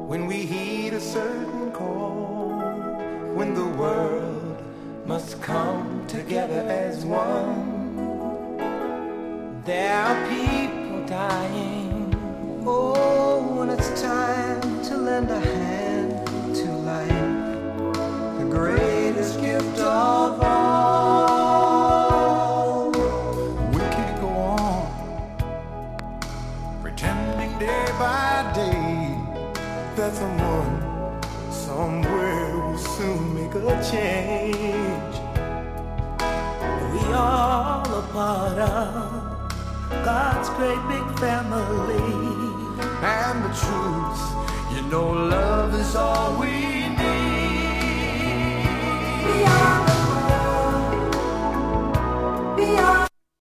when we heed a certain call, when the world must come together as one. There are people dying. Oh, when it's time to lend a hand to life, the greatest gift of all. We can't go on pretending day by day that someone somewhere will soon make a change. We all a part of God's great big family. And the truth, you know, love is all we need.